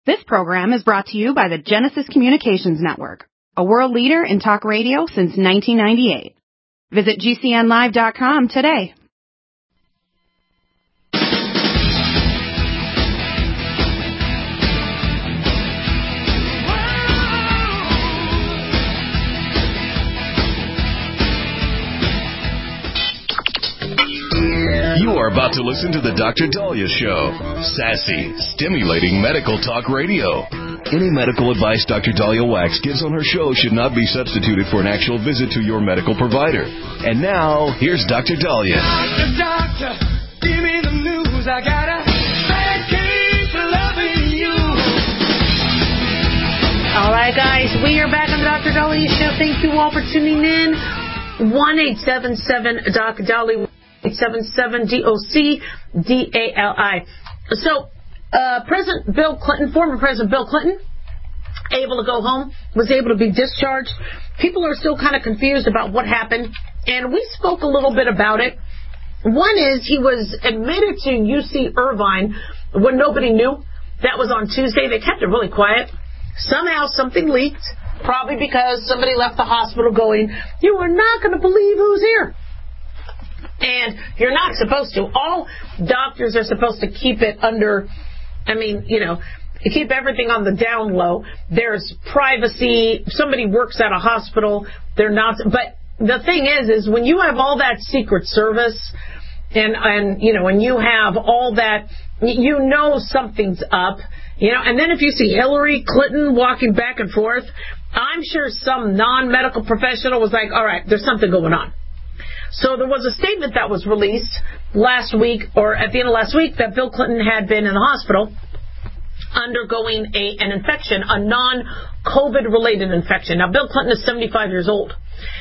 This program is brought to you by the Genesis Communications Network, a world leader in talk radio since 1998. Visit GCNlive.com today. You are about to listen to the Dr. Daliah Show. Sassy, stimulating medical talk radio. Any medical advice Dr. Daliah Wax gives on her show should not be substituted for an actual visit to your medical provider. And now, here's Dr. Daliah. Doctor, give me the news. I got a bad case of loving you. All right, guys, we are back on the Dr. Daliah Show. Thank you all for tuning in. 1-877-Dr. 877-DOC-DALI. So, President Bill Clinton, former President Bill Clinton, able to go home, was able to be discharged. People are still kind of confused about what happened, and we spoke a little bit about it. One is he was admitted to UC Irvine when nobody knew. That was on Tuesday. They kept it really quiet. Somehow something leaked, probably because somebody left the hospital going, "You are not going to believe who's here." And you're not supposed to. All doctors are supposed to keep it under, keep everything on the down low. There's privacy. If somebody works at a hospital, they're not. But the thing is when you have all that Secret Service and you have all that, something's up, and then if you see Hillary Clinton walking back and forth, I'm sure some non-medical professional was like, all right, there's something going on. So there was a statement that was released last week, or at the end of last week, that Bill Clinton had been in the hospital undergoing an infection, a non-COVID related infection. Now, Bill Clinton is 75 years old,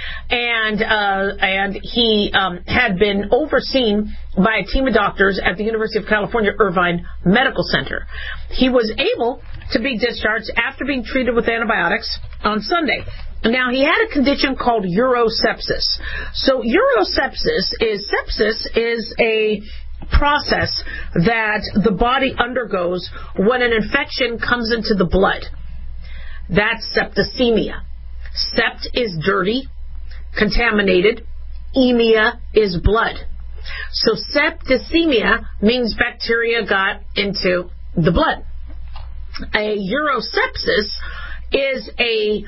and he had been overseen by a team of doctors at the University of California Irvine Medical Center. He was able to be discharged after being treated with antibiotics on Sunday. Now, he had a condition called urosepsis. So urosepsis is a process that the body undergoes when an infection comes into the blood. That's septicemia. Sept is dirty, contaminated. Emia is blood. So septicemia means bacteria got into the blood. A urosepsis is a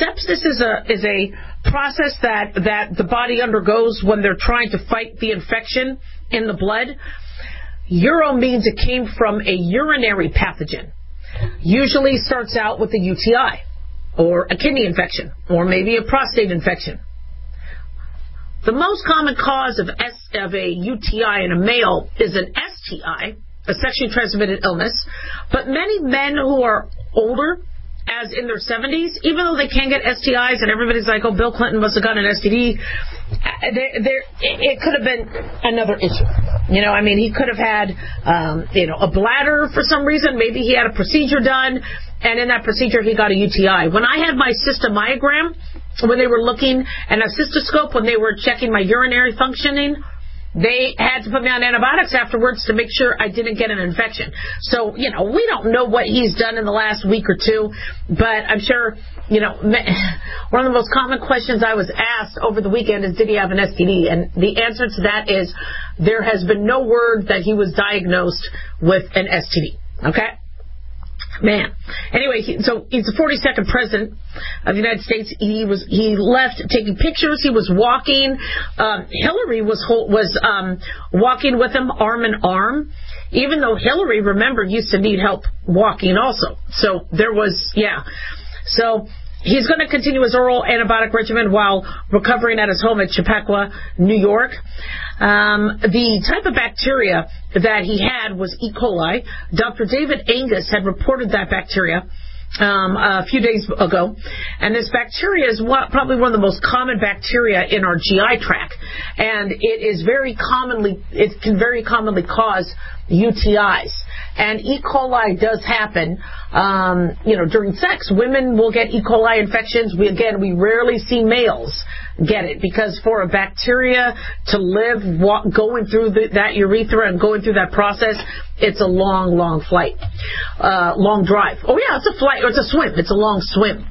process that the body undergoes when they're trying to fight the infection in the blood. Uro means it came from a urinary pathogen. Usually starts out with a UTI or a kidney infection or maybe a prostate infection. The most common cause of a UTI in a male is an STI, a sexually transmitted illness, but many men who are older, as in their 70s, even though they can get STIs, and everybody's like, oh, Bill Clinton must have gotten an STD, it could have been another issue. He could have had, a bladder for some reason. Maybe he had a procedure done, and in that procedure he got a UTI. When I had my cystomyogram, when they were looking, and a cystoscope, when they were checking my urinary functioning, they had to put me on antibiotics afterwards to make sure I didn't get an infection. So, we don't know what he's done in the last week or two, but I'm sure, one of the most common questions I was asked over the weekend is, did he have an STD? And the answer to that is, there has been no word that he was diagnosed with an STD. Okay? Man. Anyway, so he's the 42nd president of the United States. He left taking pictures. He was walking. Hillary was walking with him arm in arm, even though Hillary, remember, used to need help walking also. So there was, So he's going to continue his oral antibiotic regimen while recovering at his home at Chappaqua, New York. The type of bacteria that he had was E. coli. Dr. David Angus had reported that bacteria a few days ago. And this bacteria is probably one of the most common bacteria in our GI tract. And it can very commonly cause UTIs. And E. coli does happen, during sex. Women will get E. coli infections. We rarely see males get it, because for a bacteria to live going through that urethra and going through that process, it's a long, long flight, long drive. Oh yeah, it's a flight, or it's a swim. It's a long swim.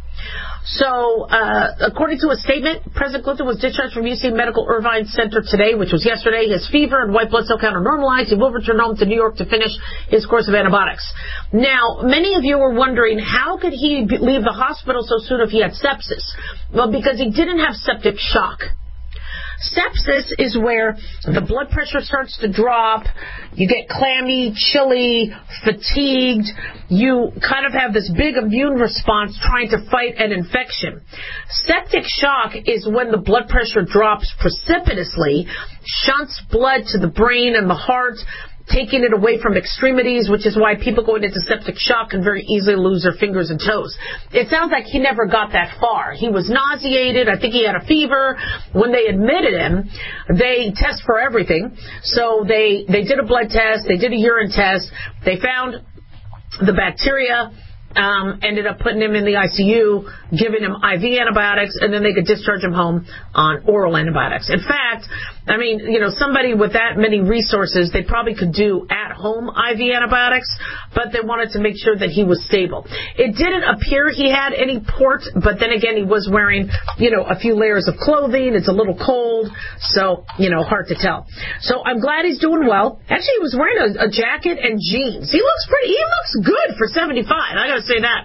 So, according to a statement, President Clinton was discharged from UC Medical Irvine Center today, which was yesterday. His fever and white blood cell count are normalized. He will return home to New York to finish his course of antibiotics. Now, many of you were wondering, how could he leave the hospital so soon if he had sepsis? Well, because he didn't have septic shock. Sepsis is where the blood pressure starts to drop, you get clammy, chilly, fatigued, you kind of have this big immune response trying to fight an infection. Septic shock is when the blood pressure drops precipitously, shunts blood to the brain and the heart, taking it away from extremities, which is why people going into septic shock can very easily lose their fingers and toes. It sounds like he never got that far. He was nauseated. I think he had a fever. When they admitted him, they test for everything. So they did a blood test. They did a urine test. They found the bacteria. Ended up putting him in the ICU, giving him IV antibiotics, and then they could discharge him home on oral antibiotics. In fact, I mean, somebody with that many resources, they probably could do at-home IV antibiotics, but they wanted to make sure that he was stable. It didn't appear he had any port, but then again, he was wearing, a few layers of clothing. It's a little cold, so, hard to tell. So I'm glad he's doing well. Actually, he was wearing a jacket and jeans. He looks good for 75. I gotta say that.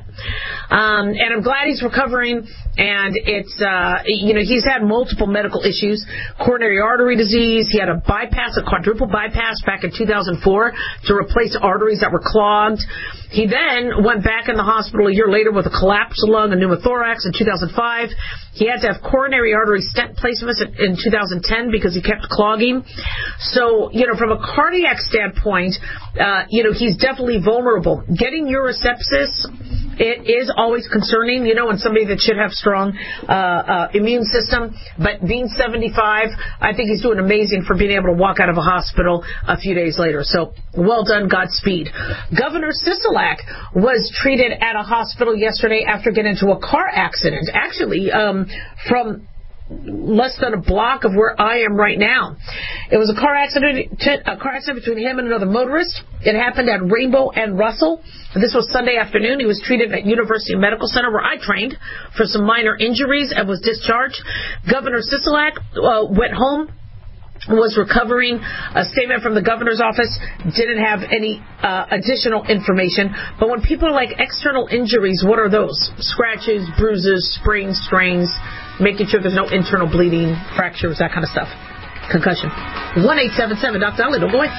And I'm glad he's recovering, and it's, he's had multiple medical issues, coronary artery disease. He had a quadruple bypass back in 2004 to replace arteries that were clogged. He then went back in the hospital a year later with a collapsed lung, a pneumothorax in 2005. He had to have coronary artery stent placements in 2010 because he kept clogging. So, from a cardiac standpoint, he's definitely vulnerable. Getting urosepsis, it is always concerning, in somebody that should have strong immune system. But being 75, I think he's doing amazing for being able to walk out of a hospital a few days later. So, well done, Godspeed. Governor Sisolak was treated at a hospital yesterday after getting into a car accident. Actually, from less than a block of where I am right now. It was a car accident between him and another motorist. It happened at Rainbow and Russell. This was Sunday afternoon. He was treated at University Medical Center, where I trained, for some minor injuries and was discharged. Governor Sisolak went home, was recovering. A statement from the governor's office didn't have any additional information. But when people are like external injuries, what are those? Scratches, bruises, sprains, strains, making sure there's no internal bleeding, fractures, that kind of stuff. Concussion. 1-877 Dr. Ali, don't go away.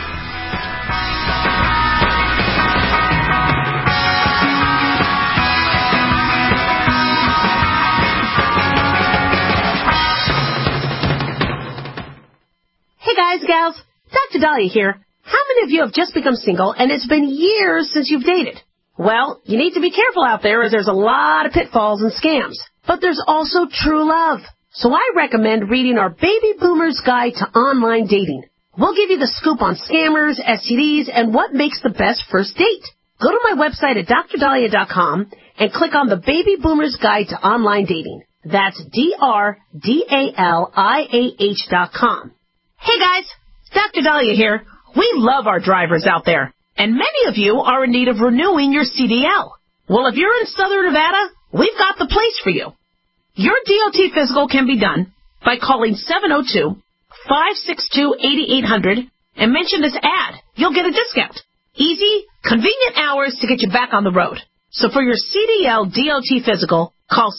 Hey guys, gals, Dr. Dahlia here. How many of you have just become single and it's been years since you've dated? Well, you need to be careful out there, as there's a lot of pitfalls and scams. But there's also true love. So I recommend reading our Baby Boomer's Guide to Online Dating. We'll give you the scoop on scammers, STDs, and what makes the best first date. Go to my website at drdahlia.com and click on the Baby Boomer's Guide to Online Dating. That's DRDALIAH.com. Hey guys, Dr. Dahlia here. We love our drivers out there, and many of you are in need of renewing your CDL. Well, if you're in Southern Nevada, we've got the place for you. Your DOT physical can be done by calling 702-562-8800 and mention this ad. You'll get a discount. Easy, convenient hours to get you back on the road. So for your CDL DOT physical, call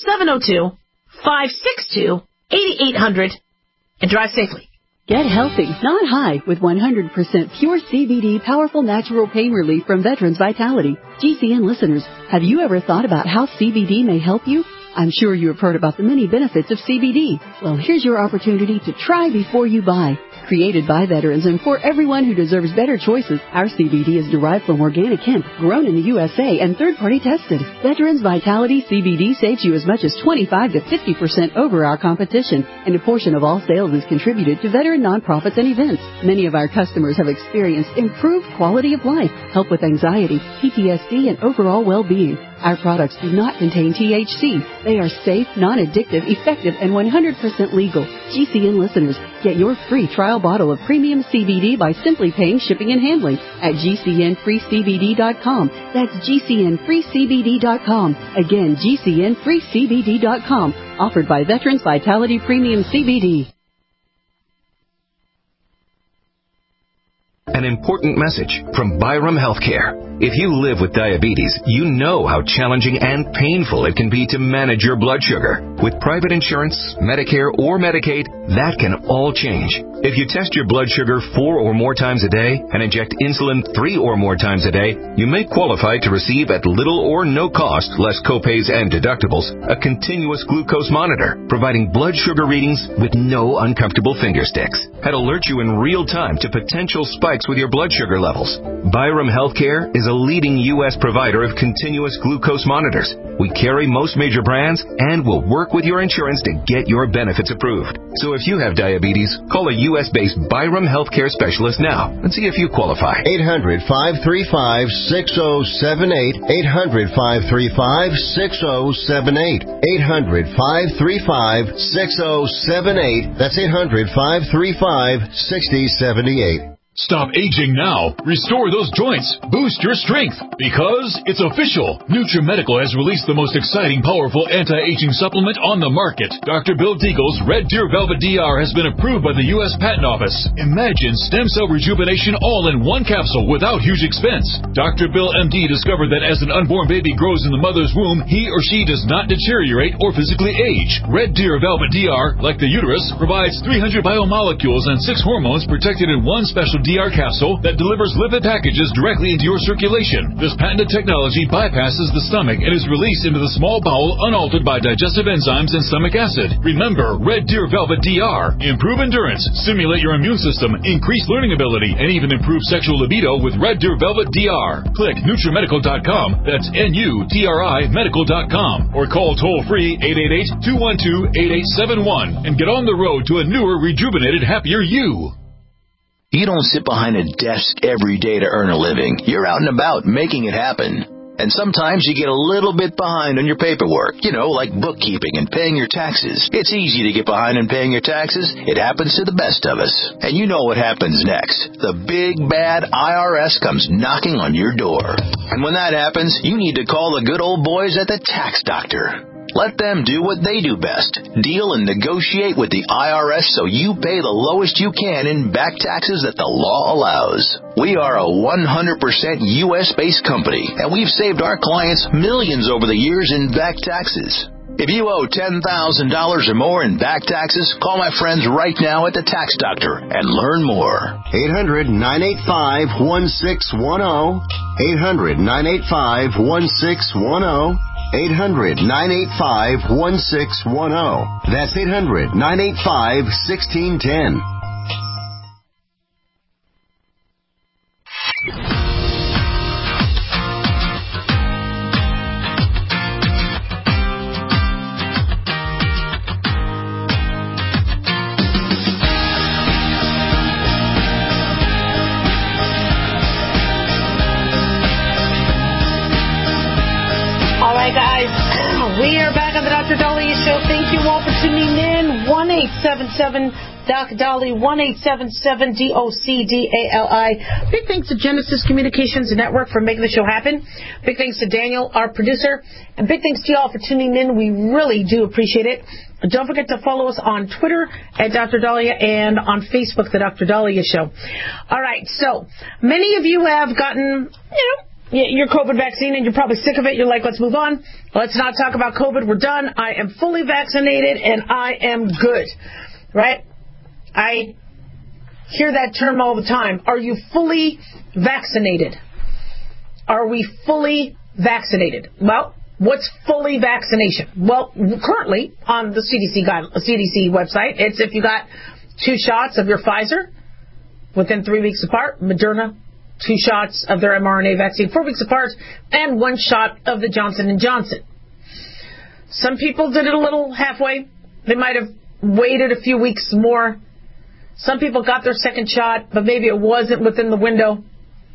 702-562-8800 and drive safely. Get healthy, not high, with 100% pure CBD powerful natural pain relief from Veterans Vitality. GCN listeners, have you ever thought about how CBD may help you? I'm sure you have heard about the many benefits of CBD. Well, here's your opportunity to try before you buy. Created by veterans and for everyone who deserves better choices, our CBD is derived from organic hemp, grown in the USA, and third-party tested. Veterans Vitality CBD saves you as much as 25 to 50% over our competition, and a portion of all sales is contributed to veteran nonprofits and events. Many of our customers have experienced improved quality of life, help with anxiety, PTSD, and overall well-being. Our products do not contain THC. They are safe, non-addictive, effective, and 100% legal. GCN listeners, get your free trial bottle of premium CBD by simply paying shipping and handling at GCNFreeCBD.com. That's GCNFreeCBD.com. Again, GCNFreeCBD.com. Offered by Veterans Vitality Premium CBD. An important message from Byram Healthcare. If you live with diabetes, you know how challenging and painful it can be to manage your blood sugar. With private insurance, Medicare, or Medicaid, that can all change. If you test your blood sugar 4 or more times a day and inject insulin 3 or more times a day, you may qualify to receive at little or no cost, less copays and deductibles, a continuous glucose monitor, providing blood sugar readings with no uncomfortable finger sticks. That alert you in real time to potential spikes with your blood sugar levels. Byram Healthcare is a leading U.S. provider of continuous glucose monitors. We carry most major brands and will work with your insurance to get your benefits approved. So if you have diabetes, call a U.S.-based Byram Healthcare specialist now and see if you qualify. 800-535-6078. 800-535-6078. 800-535-6078. That's 800-535-6078. Stop aging now. Restore those joints. Boost your strength. Because it's official. NutriMedical has released the most exciting, powerful anti-aging supplement on the market. Dr. Bill Deagle's Red Deer Velvet DR has been approved by the U.S. Patent Office. Imagine stem cell rejuvenation all in one capsule without huge expense. Dr. Bill MD discovered that as an unborn baby grows in the mother's womb, he or she does not deteriorate or physically age. Red Deer Velvet DR, like the uterus, provides 300 biomolecules and 6 hormones protected in one special DR capsule that delivers lipid packages directly into your circulation. This patented technology bypasses the stomach and is released into the small bowel unaltered by digestive enzymes and stomach acid. Remember, Red Deer Velvet DR. Improve endurance, stimulate your immune system, increase learning ability, and even improve sexual libido with Red Deer Velvet DR. Click NutriMedical.com, that's NUTRI Medical.com, or call toll-free 888-212-8871 and get on the road to a newer, rejuvenated, happier you. You don't sit behind a desk every day to earn a living. You're out and about making it happen. And sometimes you get a little bit behind on your paperwork, like bookkeeping and paying your taxes. It's easy to get behind in paying your taxes. It happens to the best of us. And you know what happens next. The big, bad IRS comes knocking on your door. And when that happens, you need to call the good old boys at the Tax Doctor. Let them do what they do best. Deal and negotiate with the IRS so you pay the lowest you can in back taxes that the law allows. We are a 100% U.S.-based company, and we've saved our clients millions over the years in back taxes. If you owe $10,000 or more in back taxes, call my friends right now at the Tax Doctor and learn more. 800-985-1610. 800-985-1610. 800-985-1610. That's 800-985-1610. We are back on the Dr. Dahlia Show. Thank you all for tuning in. 1-877-DOC-DALI, 1-877-DOC-DALI. Big thanks to Genesis Communications Network for making the show happen. Big thanks to Daniel, our producer. And big thanks to you all for tuning in. We really do appreciate it. Don't forget to follow us on Twitter at Dr. Dahlia and on Facebook, the Dr. Dahlia Show. All right, so many of you have gotten, your COVID vaccine, and you're probably sick of it. You're like, let's move on. Let's not talk about COVID. We're done. I am fully vaccinated, and I am good. Right? I hear that term all the time. Are you fully vaccinated? Are we fully vaccinated? Well, what's fully vaccination? Well, currently, on the CDC website, it's if you got 2 shots of your Pfizer within 3 weeks apart, Moderna, 2 shots of their mRNA vaccine 4 weeks apart, and 1 shot of the Johnson & Johnson. Some people did it a little halfway. They might have waited a few weeks more. Some people got their second shot, but maybe it wasn't within the window.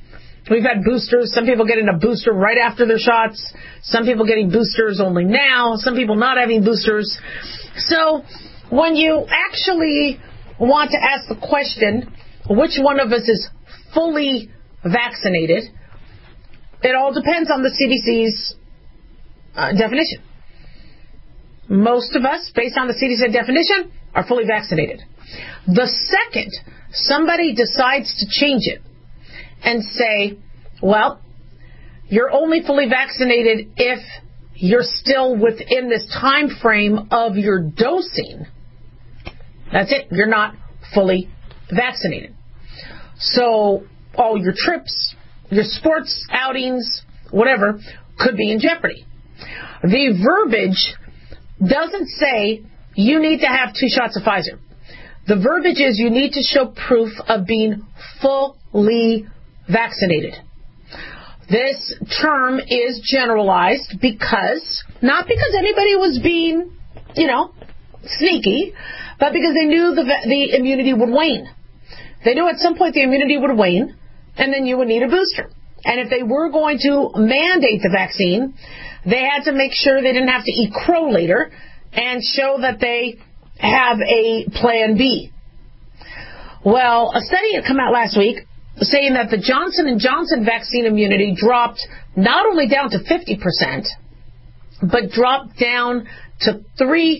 We've had boosters. Some people getting a booster right after their shots. Some people getting boosters only now. Some people not having boosters. So when you actually want to ask the question, which one of us is fully vaccinated, it all depends on the CDC's definition. Most of us, based on the CDC definition, are fully vaccinated. The second somebody decides to change it and say, well, you're only fully vaccinated if you're still within this time frame of your dosing, that's it. You're not fully vaccinated. So all your trips, your sports outings, whatever, could be in jeopardy. The verbiage doesn't say you need to have 2 shots of Pfizer. The verbiage is you need to show proof of being fully vaccinated. This term is generalized not because anybody was being, sneaky, but because they knew the immunity would wane. They knew at some point the immunity would wane, and then you would need a booster. And if they were going to mandate the vaccine, they had to make sure they didn't have to eat crow later and show that they have a plan B. Well, a study had come out last week saying that the Johnson & Johnson vaccine immunity dropped not only down to 50%, but dropped down to 3%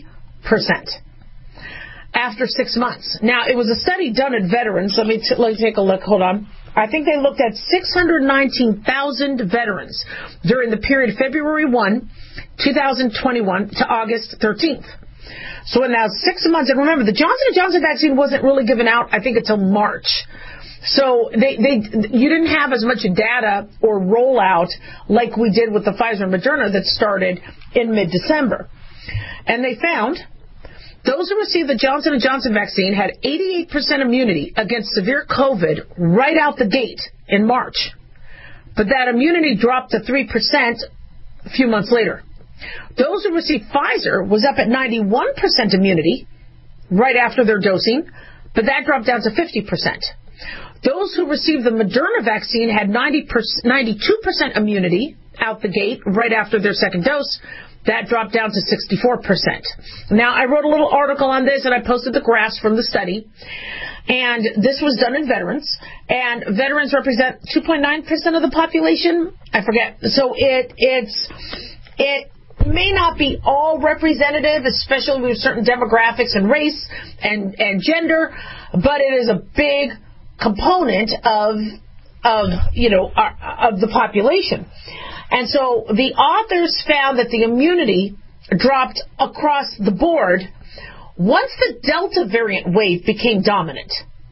after 6 months. Now, it was a study done at veterans. Let me take a look. Hold on. I think they looked at 619,000 veterans during the period February 1, 2021 to August 13th. So in now 6 months, and remember, the Johnson & Johnson vaccine wasn't really given out, I think, until March. So you didn't have as much data or rollout like we did with the Pfizer and Moderna that started in mid-December. And they found those who received the Johnson & Johnson vaccine had 88% immunity against severe COVID right out the gate in March. But that immunity dropped to 3% a few months later. Those who received Pfizer was up at 91% immunity right after their dosing, but that dropped down to 50%. Those who received the Moderna vaccine had 92% immunity out the gate right after their second dose. That dropped down to 64%. Now, I wrote a little article on this, and I posted the graphs from the study. And this was done in veterans. And veterans represent 2.9% of the population. I forget. So it may not be all representative, especially with certain demographics and race and gender, but it is a big component of the population. And so the authors found that the immunity dropped across the board once the Delta variant wave became dominant.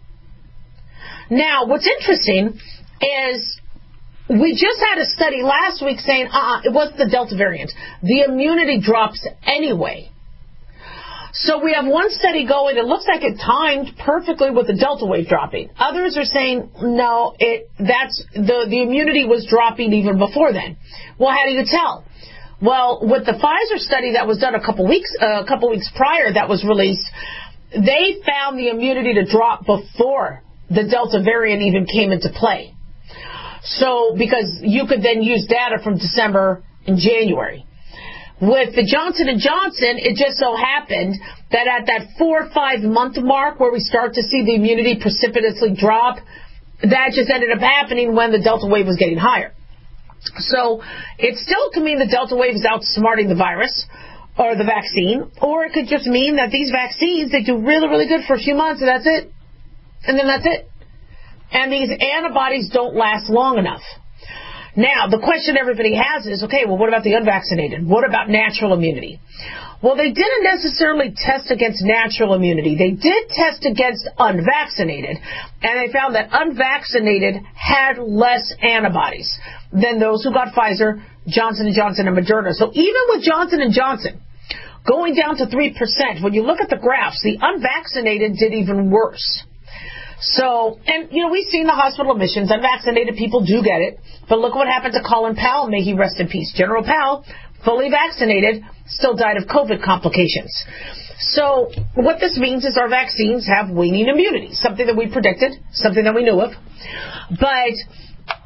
Now, what's interesting is we just had a study last week saying, it wasn't the Delta variant. The immunity drops anyway. So we have one study going, it looks like it timed perfectly with the Delta wave dropping. Others are saying, no, the immunity was dropping even before then. Well, how do you tell? Well, with the Pfizer study that was done a couple weeks prior that was released, they found the immunity to drop before the Delta variant even came into play. So, because you could then use data from December and January. With the Johnson & Johnson, it just so happened that at that 4 or 5 month mark where we start to see the immunity precipitously drop, that just ended up happening when the Delta wave was getting higher. So it still could mean the Delta wave is outsmarting the virus or the vaccine, or it could just mean that these vaccines, they do really, really good for a few months and that's it. And then that's it. And these antibodies don't last long enough. Now, the question everybody has is, okay, well, what about the unvaccinated? What about natural immunity? Well, they didn't necessarily test against natural immunity. They did test against unvaccinated, and they found that unvaccinated had less antibodies than those who got Pfizer, Johnson & Johnson, and Moderna. So even with Johnson & Johnson going down to 3%, when you look at the graphs, the unvaccinated did even worse. So, and, we've seen the hospital admissions. Unvaccinated people do get it. But look what happened to Colin Powell. May he rest in peace. General Powell, fully vaccinated, still died of COVID complications. So, what this means is our vaccines have waning immunity. Something that we predicted, something that we knew of. But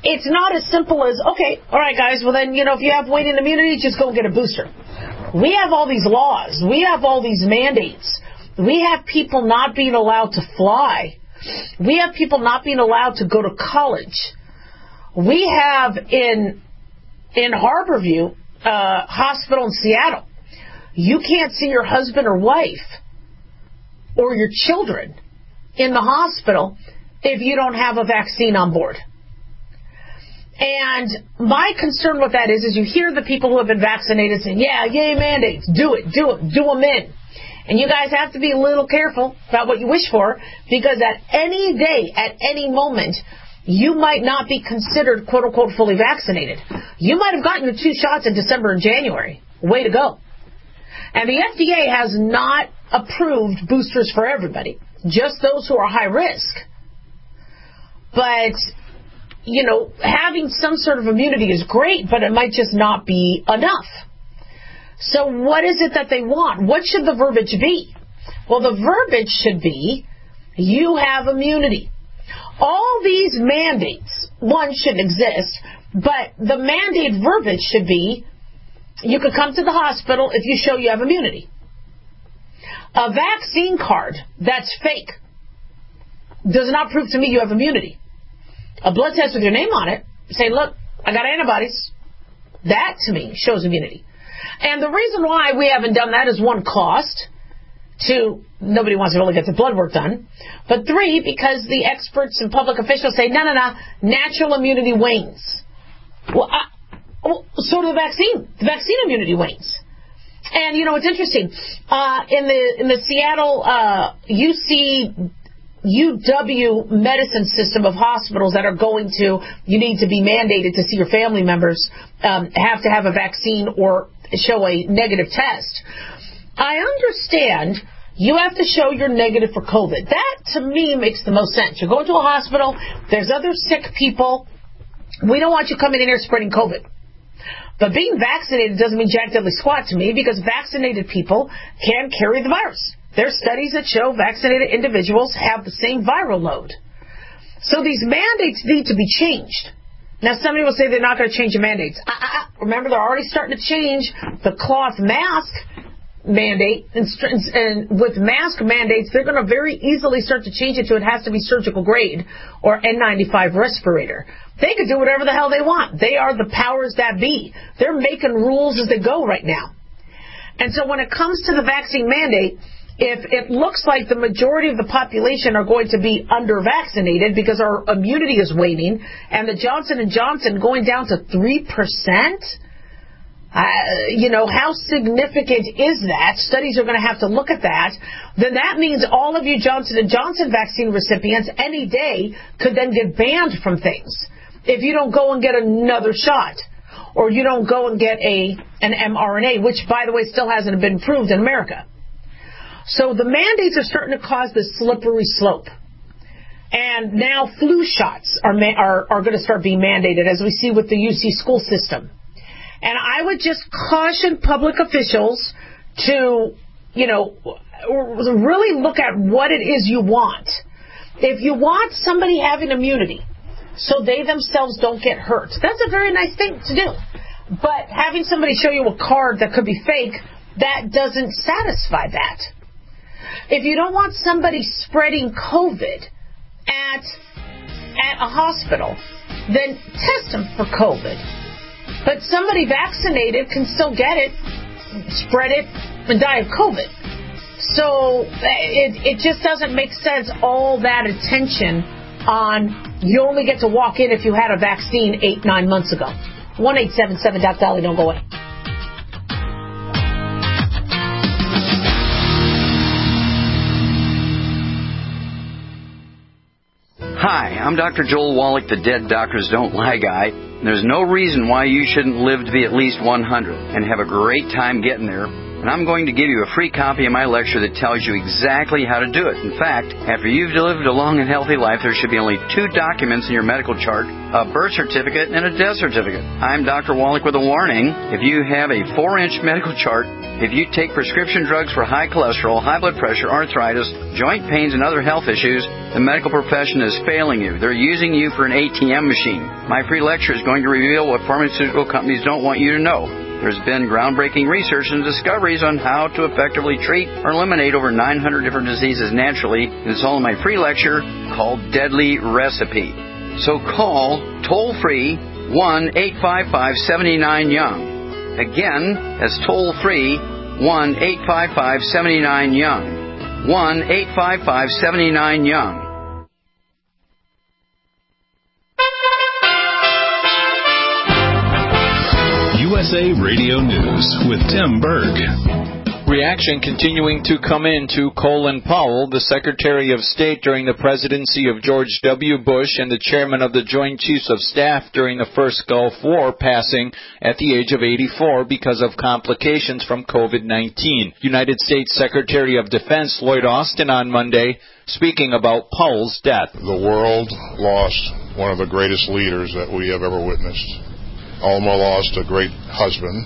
it's not as simple as, okay, all right, guys, well then, if you have waning immunity, just go get a booster. We have all these laws. We have all these mandates. We have people not being allowed to fly. We have people not being allowed to go to college. We have in Harborview, hospital in Seattle, you can't see your husband or wife or your children in the hospital if you don't have a vaccine on board. And my concern with that is you hear the people who have been vaccinated saying, yeah, yay mandates, do them in. And you guys have to be a little careful about what you wish for, because at any day, at any moment, you might not be considered, quote unquote, fully vaccinated. You might have gotten your 2 shots in December and January. Way to go. And the FDA has not approved boosters for everybody, just those who are high risk. But, having some sort of immunity is great, but it might just not be enough. So what is it that they want? What should the verbiage be? Well, the verbiage should be, you have immunity. All these mandates, one, shouldn't exist, but the mandate verbiage should be, you could come to the hospital if you show you have immunity. A vaccine card that's fake does not prove to me you have immunity. A blood test with your name on it, saying, look, I got antibodies, that to me shows immunity. And the reason why we haven't done that is, 1, cost. 2, nobody wants to really get their blood work done. But 3, because the experts and public officials say, no, natural immunity wanes. Well, so do the vaccine. The vaccine immunity wanes. And, it's interesting. In the Seattle UW medicine system of hospitals that are you need to be mandated to see your family members, have to have a vaccine or show a negative test. I understand you have to show you're negative for COVID. That, to me, makes the most sense. You're going to a hospital, there's other sick people. We don't want you coming in here spreading COVID. But being vaccinated doesn't mean jack diddly squat to me, because vaccinated people can carry the virus. There's studies that show vaccinated individuals have the same viral load. So these mandates need to be changed. Now, somebody will say they're not going to change the mandates. Remember, they're already starting to change the cloth mask mandate. And with mask mandates, they're going to very easily start to change it to it has to be surgical grade or N95 respirator. They could do whatever the hell they want. They are the powers that be. They're making rules as they go right now. And so when it comes to the vaccine mandate, if it looks like the majority of the population are going to be under-vaccinated because our immunity is waning, and the Johnson & Johnson going down to 3%, how significant is that? Studies are going to have to look at that. Then that means all of you Johnson & Johnson vaccine recipients any day could then get banned from things if you don't go and get another shot, or you don't go and get an mRNA, which, by the way, still hasn't been approved in America. So the mandates are starting to cause this slippery slope. And now flu shots are going to start being mandated, as we see with the UC school system. And I would just caution public officials to, really look at what it is you want. If you want somebody having immunity so they themselves don't get hurt, that's a very nice thing to do. But having somebody show you a card that could be fake, that doesn't satisfy that. If you don't want somebody spreading COVID at a hospital, then test them for COVID. But somebody vaccinated can still get it, spread it, and die of COVID. So it just doesn't make sense, all that attention on you only get to walk in if you had a vaccine 8-9 months ago. 1-877-DOC-DOLLY, don't go away. Hi, I'm Dr. Joel Wallach, the Dead Doctors Don't Lie guy. There's no reason why you shouldn't live to be at least 100 and have a great time getting there and I'm going to give you a free copy of my lecture that tells you exactly how to do it. In fact, after you've lived a long and healthy life, there should be only 2 documents in your medical chart, a birth certificate and a death certificate. I'm Dr. Wallach with a warning. If you have a 4-inch medical chart, if you take prescription drugs for high cholesterol, high blood pressure, arthritis, joint pains, and other health issues, the medical profession is failing you. They're using you for an ATM machine. My free lecture is going to reveal what pharmaceutical companies don't want you to know. There's been groundbreaking research and discoveries on how to effectively treat or eliminate over 900 different diseases naturally, and it's all in my free lecture called Deadly Recipe. So call toll-free 1-855-79-YOUNG. Again, that's toll-free 1-855-79-YOUNG. 1-855-79-YOUNG. USA Radio News with Tim Berg. Reaction continuing to come in to Colin Powell, the Secretary of State during the presidency of George W. Bush and the chairman of the Joint Chiefs of Staff during the first Gulf War, passing at the age of 84 because of complications from COVID-19. United States Secretary of Defense Lloyd Austin on Monday speaking about Powell's death. The world lost one of the greatest leaders that we have ever witnessed. Alma lost a great husband,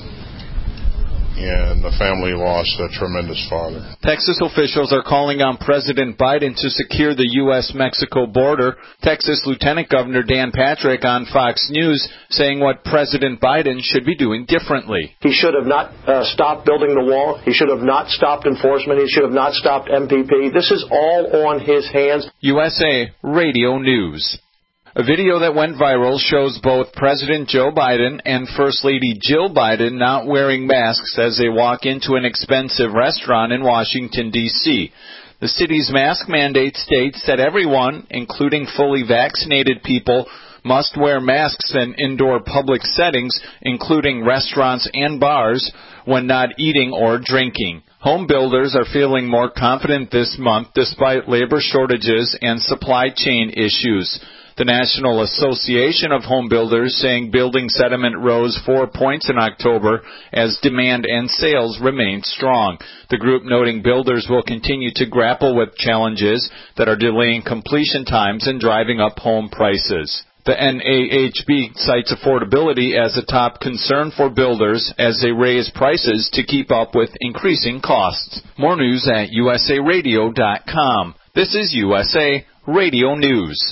and the family lost a tremendous father. Texas officials are calling on President Biden to secure the U.S.-Mexico border. Texas Lieutenant Governor Dan Patrick on Fox News saying what President Biden should be doing differently. He should have not stopped building the wall. He should have not stopped enforcement. He should have not stopped MPP. This is all on his hands. USA Radio News. A video that went viral shows both President Joe Biden and First Lady Jill Biden not wearing masks as they walk into an expensive restaurant in Washington, D.C. The city's mask mandate states that everyone, including fully vaccinated people, must wear masks in indoor public settings, including restaurants and bars, when not eating or drinking. Home builders are feeling more confident this month despite labor shortages and supply chain issues. The National Association of Home Builders saying building sentiment rose 4 points in October as demand and sales remained strong. The group noting builders will continue to grapple with challenges that are delaying completion times and driving up home prices. The NAHB cites affordability as a top concern for builders as they raise prices to keep up with increasing costs. More news at usaradio.com. This is USA Radio News.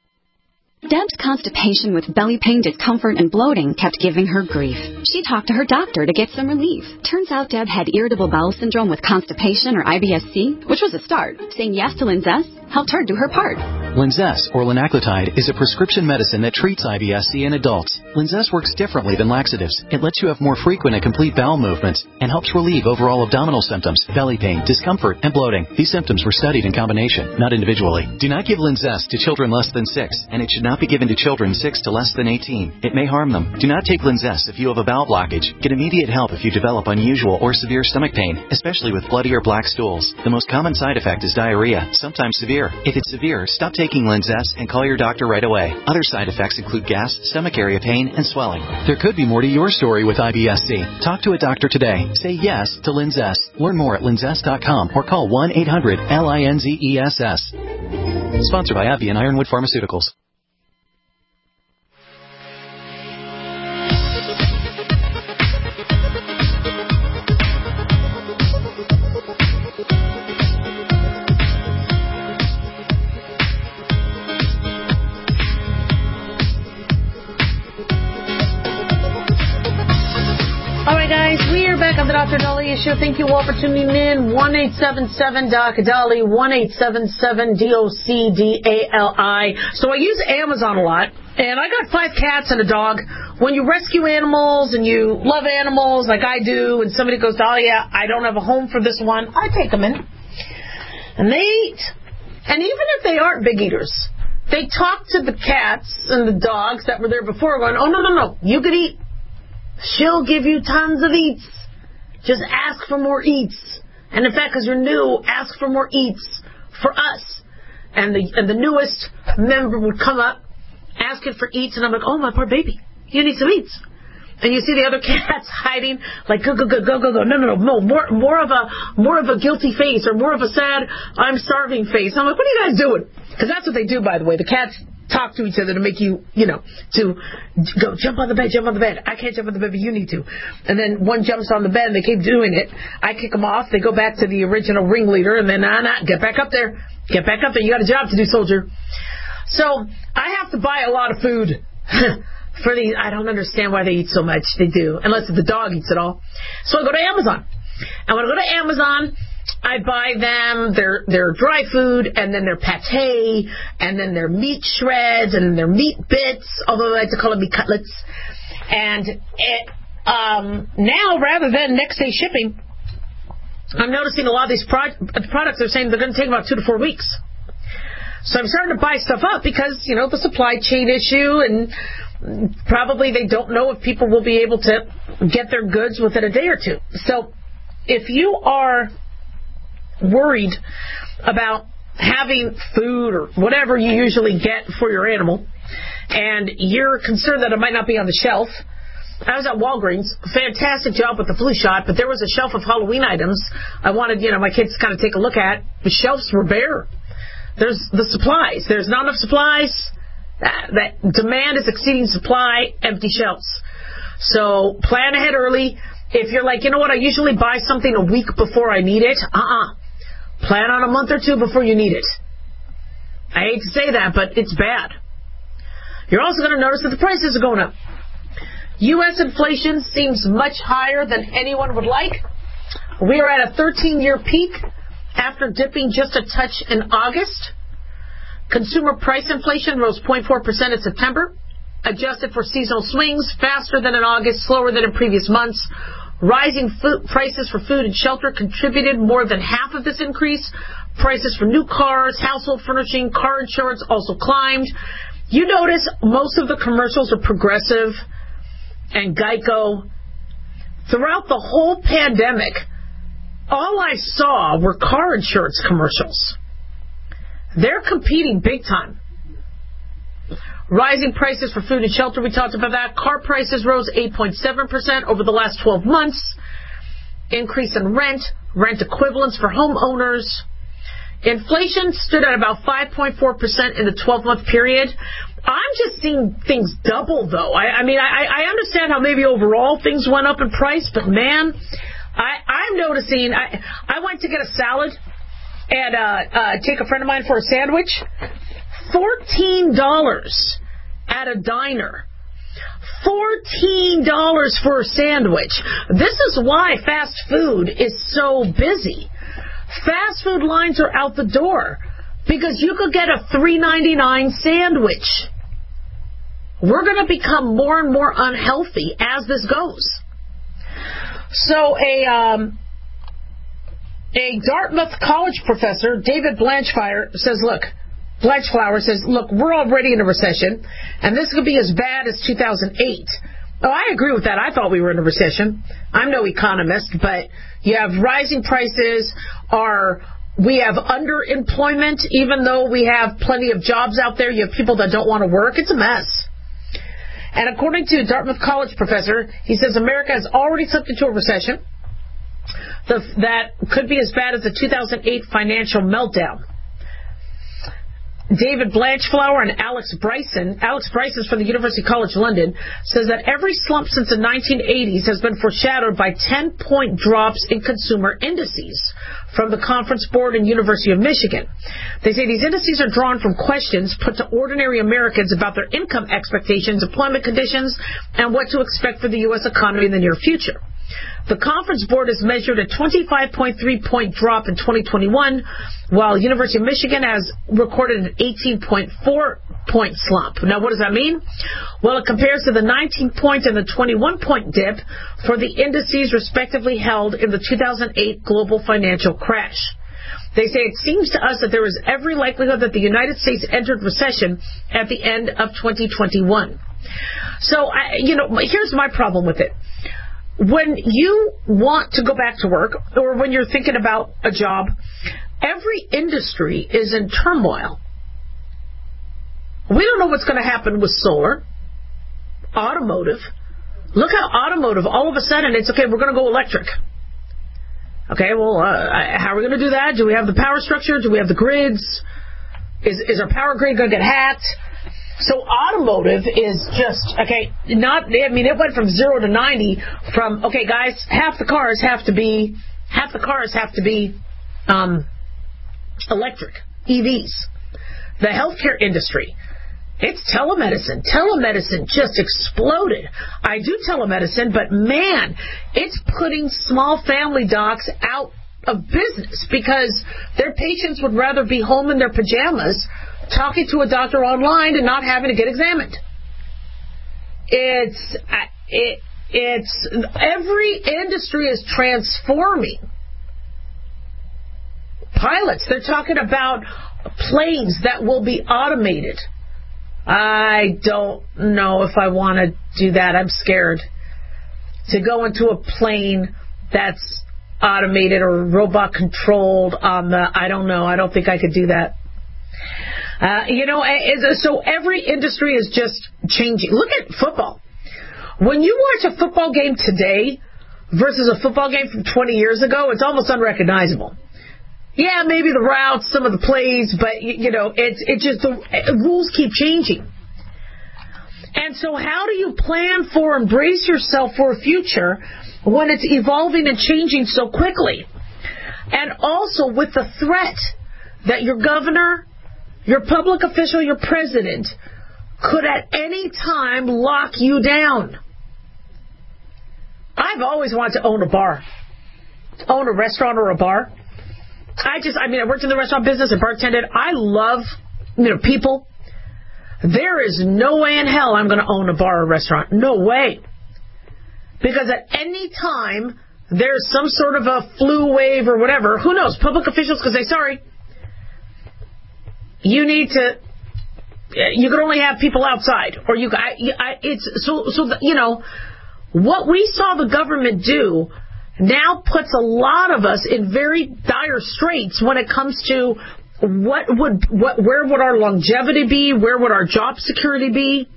Deb's constipation with belly pain, discomfort, and bloating kept giving her grief. She talked to her doctor to get some relief. Turns out Deb had irritable bowel syndrome with constipation, or IBS-C, which was a start. Saying yes to Linzess helped her do her part. Linzess, or linaclotide, is a prescription medicine that treats IBS-C in adults. Linzess works differently than laxatives. It lets you have more frequent and complete bowel movements and helps relieve overall abdominal symptoms, belly pain, discomfort, and bloating. These symptoms were studied in combination, not individually. Do not give Linzess to children less than 6, and it should not be given to children 6 to less than 18. It may harm them. Do not take Linzess if you have a bowel blockage. Get immediate help if you develop unusual or severe stomach pain, especially with bloody or black stools. The most common side effect is diarrhea, sometimes severe. If it's severe, stop taking Linzess and call your doctor right away. Other side effects include gas, stomach area pain, and swelling. There could be more to your story with IBS-C. Talk to a doctor today. Say yes to Linzess. Learn more at linzess.com or call 1-800-LINZESS. Sponsored by AbbVie and Ironwood Pharmaceuticals. On the Dr. Dahlia Show. Thank you all for tuning in. 1-877-DOC-DALI, 1-877-DOC-DALI. So I use Amazon a lot, and I got 5 cats and a dog. When you rescue animals and you love animals like I do, and somebody goes, Dahlia, I don't have a home for this one, I take them in. And they eat. And even if they aren't big eaters, they talk to the cats and the dogs that were there before going, oh, no, you could eat. She'll give you tons of eats. Just ask for more eats. And in fact, because you're new, ask for more eats for us. And the newest member would come up asking for eats, and I'm like, oh, my poor baby, you need some eats. and you see the other cats hiding, like go. No, more of a guilty face or more of a sad I'm starving face. I'm like, what are you guys doing? Because that's what they do, by the way. The cats talk to each other to make you, to go jump on the bed. I can't jump on the bed, but you need to. And then one jumps on the bed and they keep doing it. I kick them off. They go back to the original ringleader and then get back up there. Get back up there. You got a job to do, soldier. So I have to buy a lot of food for these. I don't understand why they eat so much. They do, unless the dog eats it all. So I go to Amazon. And when I go to Amazon, I buy them their dry food, and then their pate, and then their meat shreds, and then their meat bits, although I like to call them meat cutlets. And now, rather than next day shipping, I'm noticing a lot of these products are saying they're going to take about 2 to 4 weeks. So I'm starting to buy stuff up because, the supply chain issue, and probably they don't know if people will be able to get their goods within a day or two. So if you are worried about having food or whatever you usually get for your animal, and you're concerned that it might not be on the shelf, I was at Walgreens. Fantastic job with the flu shot, but there was a shelf of Halloween items I wanted, my kids to kind of take a look at. The shelves were bare. There's the supplies. There's not enough supplies. That demand is exceeding supply, empty shelves. So plan ahead early. If you're like, I usually buy something a week before I need it. Plan on a month or two before you need it. I hate to say that, but it's bad. You're also going to notice that the prices are going up. U.S. inflation seems much higher than anyone would like. We are at a 13-year peak after dipping just a touch in August. Consumer price inflation rose 0.4% in September, adjusted for seasonal swings, faster than in August, slower than in previous months. Rising prices for food and shelter contributed more than half of this increase. Prices for new cars, household furnishing, car insurance also climbed. You notice most of the commercials are Progressive and Geico. Throughout the whole pandemic, all I saw were car insurance commercials. They're competing big time. Rising prices for food and shelter, we talked about that. Car prices rose 8.7% over the last 12 months. Increase in rent equivalents for homeowners. Inflation stood at about 5.4% in the 12-month period. I'm just seeing things double, though. I understand how maybe overall things went up in price, but man, I'm noticing. I went to get a salad and take a friend of mine for a sandwich. $14 at a diner. $14 for a sandwich. This is why fast food is so busy. Fast food lines are out the door because you could get a $3.99 sandwich. We're going to become more and more unhealthy as this goes. So a Dartmouth College professor, David Blanchflower, says, look, we're already in a recession, and this could be as bad as 2008. Oh, I agree with that. I thought we were in a recession. I'm no economist, but you have rising prices. We have underemployment, even though we have plenty of jobs out there. You have people that don't want to work. It's a mess. And according to Dartmouth College professor, he says America has already slipped into a recession that could be as bad as the 2008 financial meltdown. David Blanchflower and Alex Bryson's from the University College London, says that every slump since the 1980s has been foreshadowed by 10-point drops in consumer indices from the Conference Board and University of Michigan. They say these indices are drawn from questions put to ordinary Americans about their income expectations, employment conditions, and what to expect for the U.S. economy in the near future. The Conference Board has measured a 25.3-point drop in 2021, while University of Michigan has recorded an 18.4-point slump. Now, what does that mean? Well, it compares to the 19-point and the 21-point dip for the indices respectively held in the 2008 global financial crash. They say it seems to us that there is every likelihood that the United States entered recession at the end of 2021. So, here's my problem with it. When you want to go back to work, or when you're thinking about a job, every industry is in turmoil. We don't know what's going to happen with solar, automotive, Look how automotive, all of a sudden, it's okay, we're going to go electric. Okay, well, how are we going to do that? Do we have the power structure? Do we have the grids? Is our power grid going to get hacked? So automotive is just, okay, it went from 0 to 90 from, okay, guys, half the cars have to be electric, EVs. The healthcare industry, it's telemedicine. Telemedicine just exploded. I do telemedicine, but man, it's putting small family docs out of business because their patients would rather be home in their pajamas talking to a doctor online and not having to get examined. It's every industry is transforming. Pilots, they're talking about planes that will be automated. I don't know if I want to do that. I'm scared to go into a plane that's automated or robot controlled on the, I don't know. I don't think I could do that. So every industry is just changing. Look at football. When you watch a football game today versus a football game from 20 years ago, it's almost unrecognizable. Yeah, maybe the routes, some of the plays, but, it's just the rules keep changing. And so how do you plan for and brace yourself for a future when it's evolving and changing so quickly? And also with the threat that your governor, your public official, your president could at any time lock you down. I've always wanted to own a bar, own a restaurant or a bar. I worked in the restaurant business and bartended. I love, people. There is no way in hell I'm going to own a bar or restaurant. No way. Because at any time there's some sort of a flu wave or whatever, who knows? Public officials could say, sorry, you can only have people outside, or what we saw the government do now puts a lot of us in very dire straits when it comes to where would our longevity be, where would our job security be.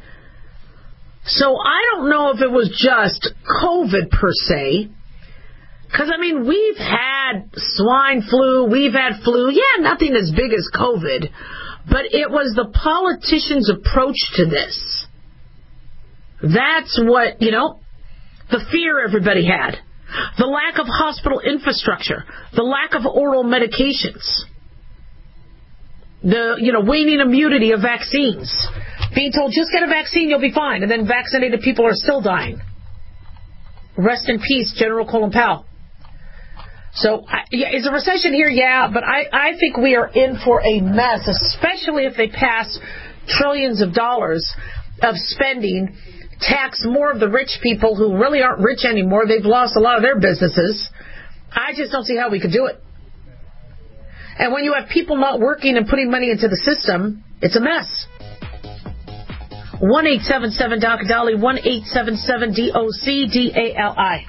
So I don't know if it was just COVID per se, because we've had swine flu, we've had flu, nothing as big as COVID, but it was the politicians' approach to this. That's what, the fear everybody had. The lack of hospital infrastructure, the lack of oral medications, the waning immunity of vaccines, being told just get a vaccine, you'll be fine, and then vaccinated people are still dying. Rest in peace, General Colin Powell. So, is a recession here? Yeah, but I think we are in for a mess, especially if they pass trillions of dollars of spending, tax more of the rich people who really aren't rich anymore. They've lost a lot of their businesses. I just don't see how we could do it. And when you have people not working and putting money into the system, it's a mess. 1-877-DOC-DOLLY, 1-877-DOC-DALI.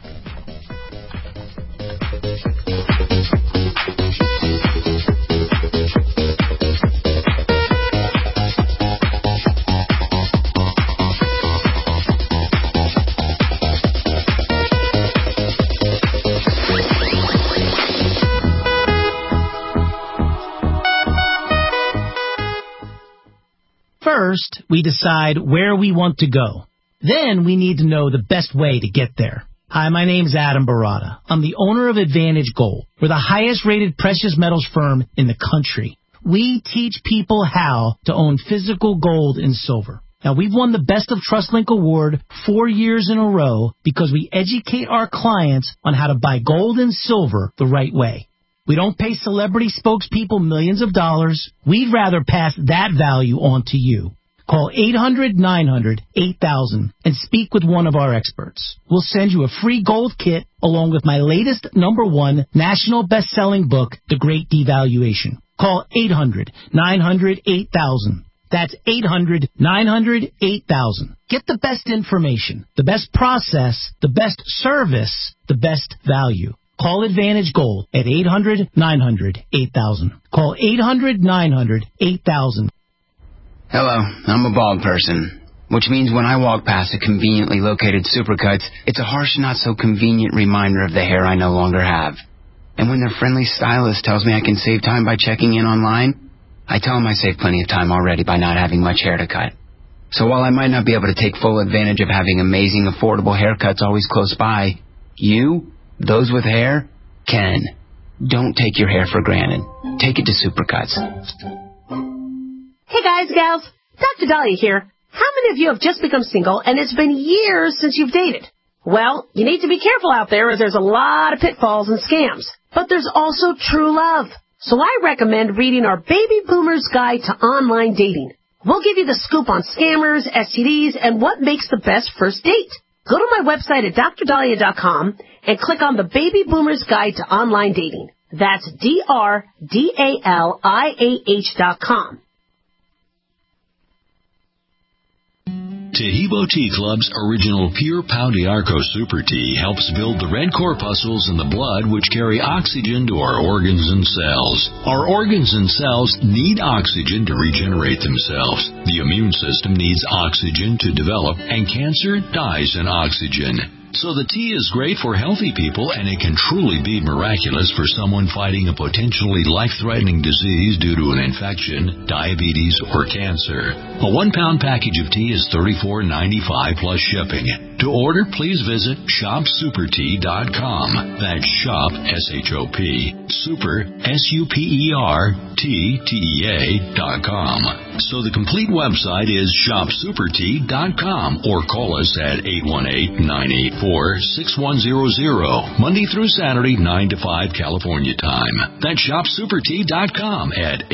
First, we decide where we want to go. Then we need to know the best way to get there. Hi, my name's Adam Barata. I'm the owner of Advantage Gold. We're the highest rated precious metals firm in the country. We teach people how to own physical gold and silver. Now, we've won the Best of TrustLink Award 4 years in a row because we educate our clients on how to buy gold and silver the right way. We don't pay celebrity spokespeople millions of dollars. We'd rather pass that value on to you. Call 800-900-8000 and speak with one of our experts. We'll send you a free gold kit along with my latest #1 national best-selling book, The Great Devaluation. Call 800-900-8000. That's 800-900-8000. Get the best information, the best process, the best service, the best value. Call Advantage Gold at 800-900-8000. Call 800-900-8000. Hello, I'm a bald person. which means when I walk past a conveniently located Supercuts, it's a harsh, not-so-convenient reminder of the hair I no longer have. And when their friendly stylist tells me I can save time by checking in online, I tell them I saved plenty of time already by not having much hair to cut. So while I might not be able to take full advantage of having amazing, affordable haircuts always close by, you, those with hair, can. Don't take your hair for granted. Take it to Supercuts. Hey guys, gals, Dr. Dahlia here. How many of you have just become single and it's been years since you've dated? Well, you need to be careful out there as there's a lot of pitfalls and scams. But there's also true love. So I recommend reading our Baby Boomer's Guide to Online Dating. We'll give you the scoop on scammers, STDs, and what makes the best first date. Go to my website at drdahlia.com and click on the Baby Boomer's Guide to Online Dating. That's DRDALIAH.com. Tahibo Tea Club's original Pure Pau d'Arco Super Tea helps build the red corpuscles in the blood which carry oxygen to our organs and cells. Our organs and cells need oxygen to regenerate themselves. The immune system needs oxygen to develop, and cancer dies in oxygen. So the tea is great for healthy people, and it can truly be miraculous for someone fighting a potentially life-threatening disease due to an infection, diabetes, or cancer. A 1-pound package of tea is $34.95 plus shipping. To order, please visit shopsupertea.com. That's shop, S-H-O-P, super, SUPERTTEA.com. So the complete website is shopsupertea.com, or call us at 818-984-6100, Monday through Saturday, 9 to 5 California time. That's shopsupertea.com at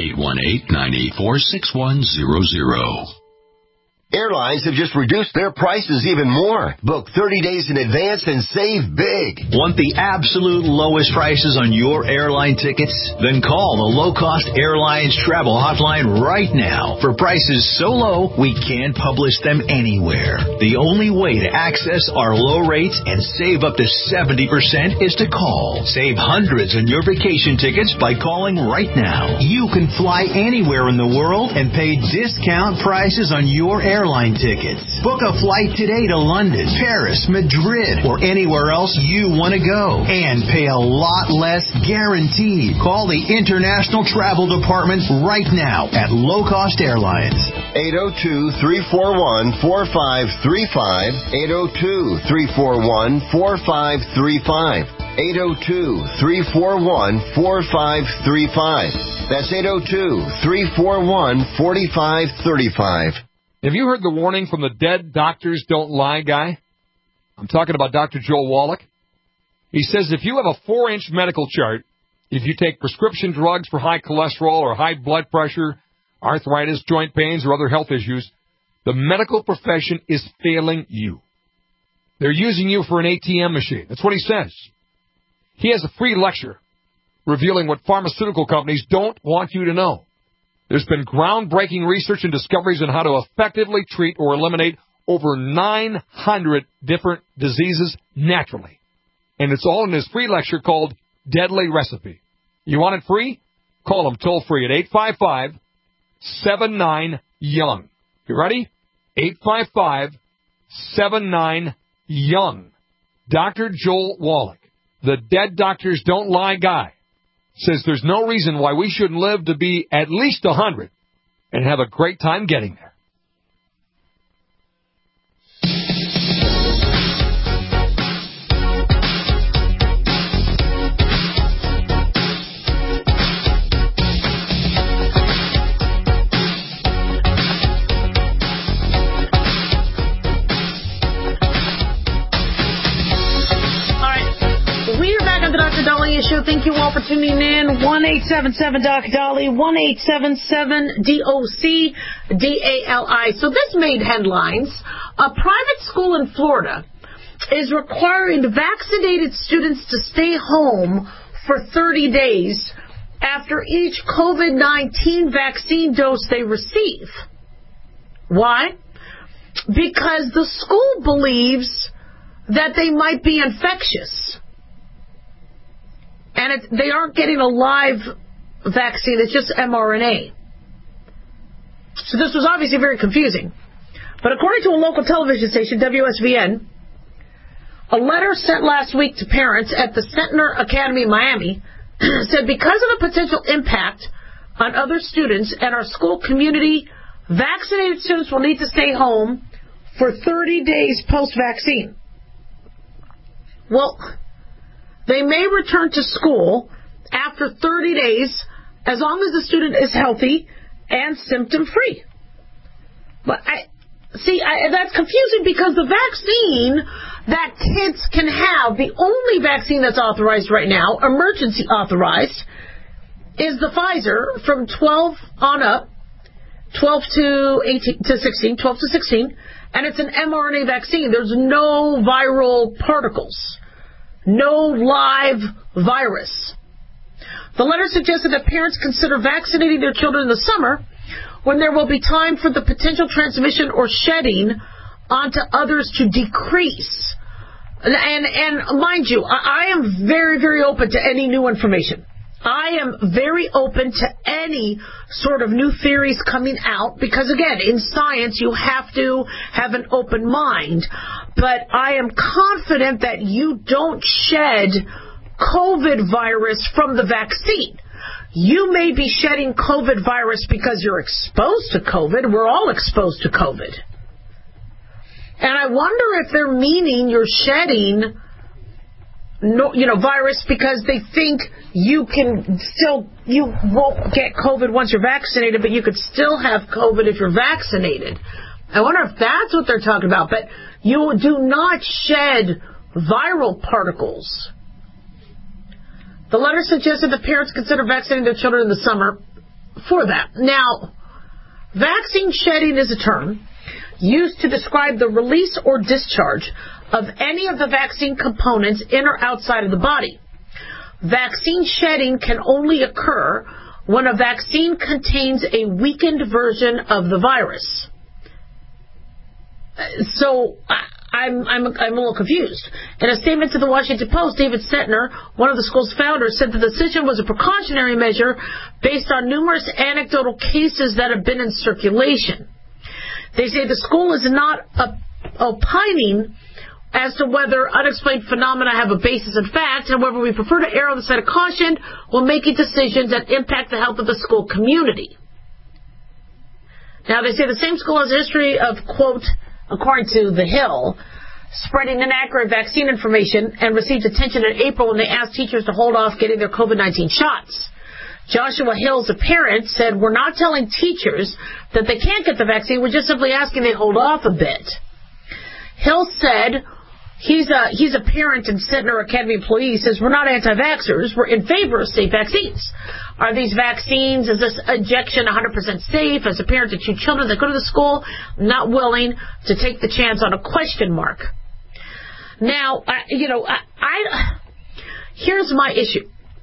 818-984-6100. Airlines have just reduced their prices even more. Book 30 days in advance and save big. Want the absolute lowest prices on your airline tickets? Then call the Low Cost Airlines Travel Hotline right now. For prices so low, we can't publish them anywhere. The only way to access our low rates and save up to 70% is to call. Save hundreds on your vacation tickets by calling right now. You can fly anywhere in the world and pay discount prices on your airline tickets. Book a flight today to London, Paris, Madrid, or anywhere else you want to go. And pay a lot less guaranteed. Call the International Travel Department right now at Low Cost Airlines. 802-341-4535. 802-341-4535. 802-341-4535. That's 802-341-4535. Have you heard the warning from the Dead Doctors Don't Lie guy? I'm talking about Dr. Joel Wallach. He says if you have a 4-inch medical chart, if you take prescription drugs for high cholesterol or high blood pressure, arthritis, joint pains, or other health issues, the medical profession is failing you. They're using you for an ATM machine. That's what he says. He has a free lecture revealing what pharmaceutical companies don't want you to know. There's been groundbreaking research and discoveries on how to effectively treat or eliminate over 900 different diseases naturally. And it's all in this free lecture called Deadly Recipe. You want it free? Call them toll free at 855-79-YOUNG. You ready? 855-79-YOUNG. Dr. Joel Wallach, the Dead Doctors Don't Lie guy, says there's no reason why we shouldn't live to be at least 100 and have a great time getting there. Show. Thank you all for tuning in. 1-877-DOC-DOLLY, 1-877-DOC-DALI. So this made headlines. A private school in Florida is requiring vaccinated students to stay home for 30 days after each COVID-19 vaccine dose they receive. Why? Because the school believes that they might be infectious. And they aren't getting a live vaccine, it's just mRNA. So this was obviously very confusing. But according to a local television station, WSVN, a letter sent last week to parents at the Centner Academy in Miami said because of the potential impact on other students and our school community, vaccinated students will need to stay home for 30 days post-vaccine. Well, they may return to school after 30 days as long as the student is healthy and symptom-free. But that's confusing because the vaccine that kids can have, the only vaccine that's authorized right now, emergency authorized, is the Pfizer from 12 on up, 12 to 16, and it's an mRNA vaccine. There's no viral particles, no live virus. The letter suggested that parents consider vaccinating their children in the summer when there will be time for the potential transmission or shedding onto others to decrease. And mind you, I am very, very open to any new information. I am very open to any sort of new theories coming out because, again, in science you have to have an open mind. But I am confident that you don't shed COVID virus from the vaccine. You may be shedding COVID virus because you're exposed to COVID. We're all exposed to COVID. And I wonder if they're meaning you're shedding virus because they think you won't get COVID once you're vaccinated, but you could still have COVID if you're vaccinated. I wonder if that's what they're talking about. But you do not shed viral particles. The letter suggested that parents consider vaccinating their children in the summer for that. Now, vaccine shedding is a term used to describe the release or discharge of any of the vaccine components in or outside of the body. Vaccine shedding can only occur when a vaccine contains a weakened version of the virus. So I'm a little confused. In a statement to the Washington Post, David Centner, one of the school's founders, said the decision was a precautionary measure based on numerous anecdotal cases that have been in circulation. They say the school is not opining as to whether unexplained phenomena have a basis in fact. However, we prefer to err on the side of caution when making decisions that impact the health of the school community. Now, they say the same school has a history of, quote, according to The Hill, spreading inaccurate vaccine information and received attention in April when they asked teachers to hold off getting their COVID-19 shots. Joshua Hills, a parent, said, we're not telling teachers that they can't get the vaccine. We're just simply asking they hold off a bit. Hill said he's a parent and Centner Academy employee. He says, we're not anti-vaxxers. We're in favor of safe vaccines. Are these vaccines, is this injection 100% safe? As a parent of two children that go to the school, I'm not willing to take the chance on a question mark. Now, here's my issue.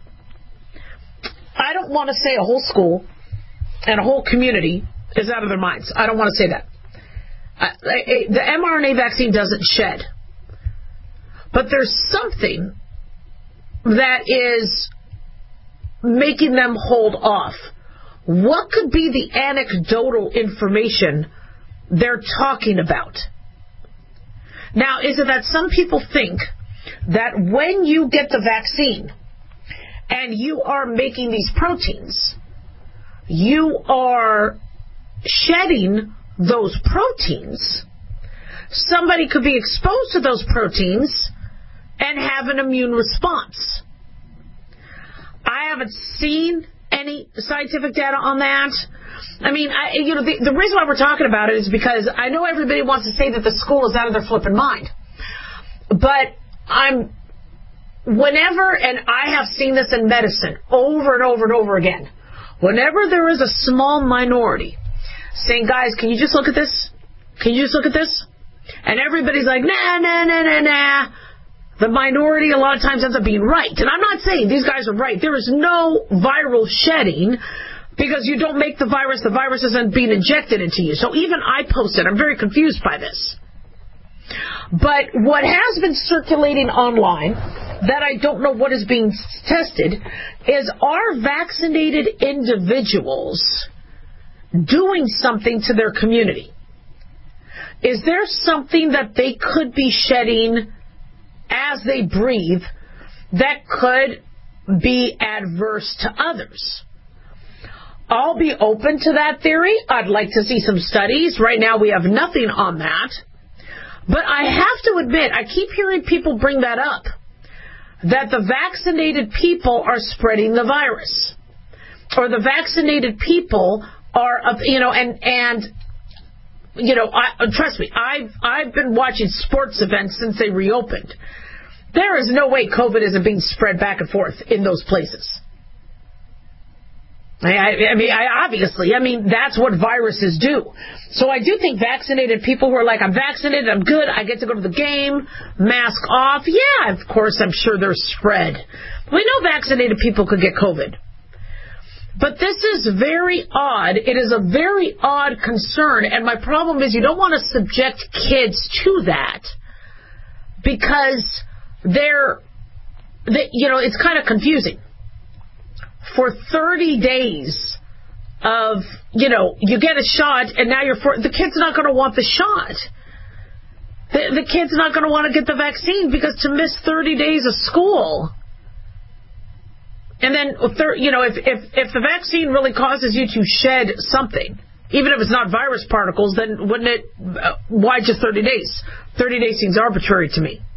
I don't want to say a whole school and a whole community is out of their minds. I don't want to say that. The mRNA vaccine doesn't shed. But there's something that is making them hold off. What could be the anecdotal information they're talking about? Now, is it that some people think that when you get the vaccine and you are making these proteins, you are shedding those proteins? Somebody could be exposed to those proteins and have an immune response. I haven't seen any scientific data on that. I mean, the reason why we're talking about it is because I know everybody wants to say that the school is out of their flipping mind. But whenever, and I have seen this in medicine over and over and over again, whenever there is a small minority saying, guys, can you just look at this? Can you just look at this? And everybody's like, nah. The minority a lot of times ends up being right. And I'm not saying these guys are right. There is no viral shedding because you don't make the virus isn't being injected into you. So even I posted, I'm very confused by this. But what has been circulating online that I don't know what is being tested is, are vaccinated individuals doing something to their community? is there something that they could be shedding as they breathe that could be adverse to others? I'll be open to that theory. I'd like to see some studies. Right now we have nothing on that. But I have to admit, I keep hearing people bring that up, that the vaccinated people are spreading the virus. Or the vaccinated people are, trust me, I've been watching sports events since they reopened. There is no way COVID isn't being spread back and forth in those places. I mean, that's what viruses do. So I do think vaccinated people who are like, I'm vaccinated, I'm good, I get to go to the game, mask off. Yeah, of course, I'm sure there's spread. We know vaccinated people could get COVID. But this is very odd. It is a very odd concern. And my problem is you don't want to subject kids to that because it's kind of confusing. For 30 days of, you get a shot and now the kid's not going to want the shot. The kid's not going to want to get the vaccine because to miss 30 days of school. And then, if the vaccine really causes you to shed something, even if it's not virus particles, then wouldn't it, why just 30 days? 30 days seems arbitrary to me.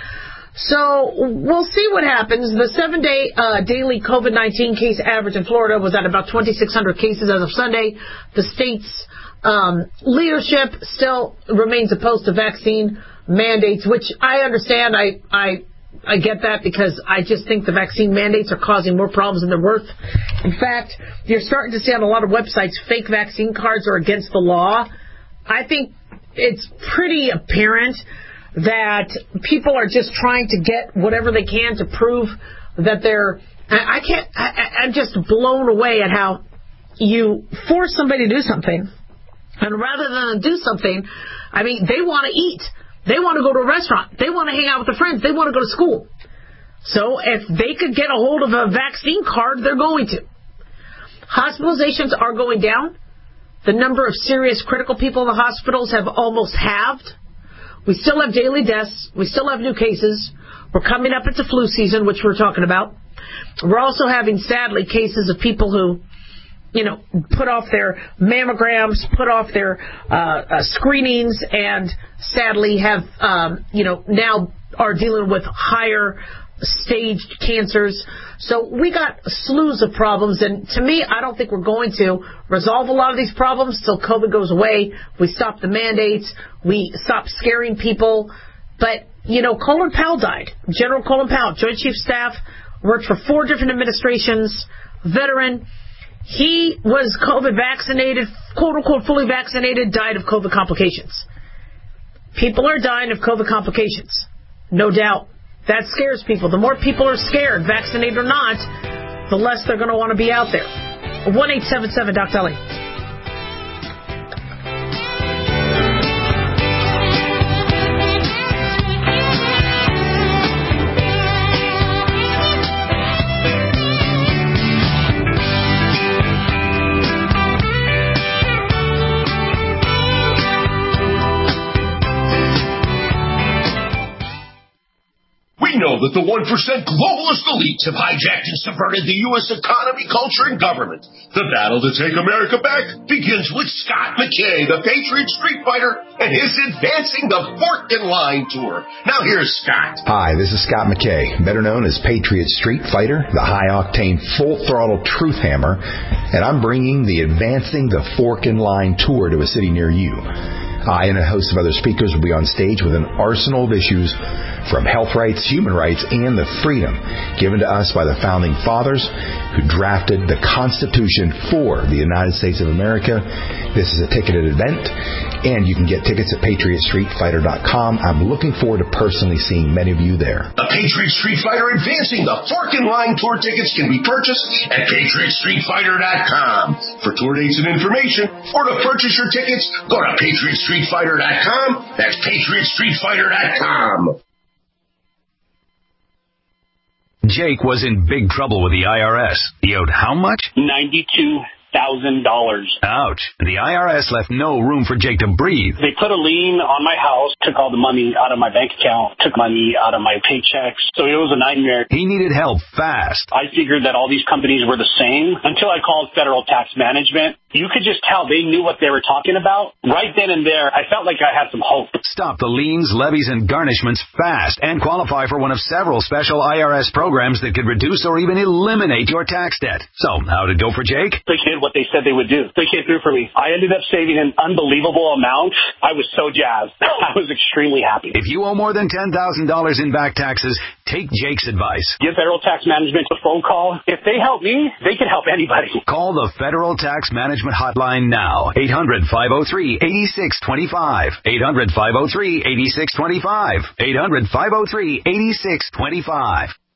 So we'll see what happens. The 7-day daily COVID-19 case average in Florida was at about 2,600 cases as of Sunday. The state's leadership still remains opposed to vaccine mandates, which I understand. I get that because I just think the vaccine mandates are causing more problems than they're worth. In fact, you're starting to see on a lot of websites fake vaccine cards are against the law. I think it's pretty apparent that people are just trying to get whatever they can to prove that they're... I'm just blown away at how you force somebody to do something, and rather than do something, they want to eat. They want to go to a restaurant. They want to hang out with their friends. They want to go to school. So if they could get a hold of a vaccine card, they're going to. Hospitalizations are going down. The number of serious critical people in the hospitals have almost halved. We still have daily deaths. We still have new cases. We're coming up into flu season, which we're talking about. We're also having, sadly, cases of people who, put off their mammograms, put off their screenings, and sadly have, now are dealing with higher staged cancers. So we got slews of problems, and to me, I don't think we're going to resolve a lot of these problems till COVID goes away. We stop the mandates. We stop scaring people. But, Colin Powell died. General Colin Powell, Joint Chief Staff, worked for 4 different administrations, veteran. He was COVID vaccinated, quote-unquote fully vaccinated, died of COVID complications. People are dying of COVID complications, no doubt. That scares people. The more people are scared, vaccinated or not, the less they're going to want to be out there. 1-877-DOC-DOLLY. We know that the 1% globalist elites have hijacked and subverted the U.S. economy, culture, and government. The battle to take America back begins with Scott McKay, the Patriot Street Fighter, and his Advancing the Fork in Line tour. Now here's Scott. Hi, this is Scott McKay, better known as Patriot Street Fighter, the high-octane, full-throttle truth hammer, and I'm bringing the Advancing the Fork in Line tour to a city near you. I and a host of other speakers will be on stage with an arsenal of issues from health rights, human rights, and the freedom given to us by the Founding Fathers who drafted the Constitution for the United States of America. This is a ticketed event, and you can get tickets at PatriotStreetFighter.com. I'm looking forward to personally seeing many of you there. The Patriot Street Fighter Advancing the Fork in Line tour tickets can be purchased at PatriotStreetFighter.com. For tour dates and information, or to purchase your tickets, go to PatriotStreetFighter.com. That's PatriotStreetFighter.com. Jake was in big trouble with the IRS. He owed how much? $92,000. Ouch. The IRS left no room for Jake to breathe. They put a lien on my house, took all the money out of my bank account, took money out of my paychecks. So it was a nightmare. He needed help fast. I figured that all these companies were the same until I called Federal Tax Management. You could just tell they knew what they were talking about. Right then and there, I felt like I had some hope. Stop the liens, levies, and garnishments fast and qualify for one of several special IRS programs that could reduce or even eliminate your tax debt. So, how'd it go for Jake? They did what they said they would do. They came through for me. I ended up saving an unbelievable amount. I was so jazzed. I was extremely happy. If you owe more than $10,000 in back taxes, take Jake's advice. Give Federal Tax Management a phone call. If they help me, they can help anybody. Call the Federal Tax Management hotline now. 800-503-8625. 800-503-8625. 800-503-8625.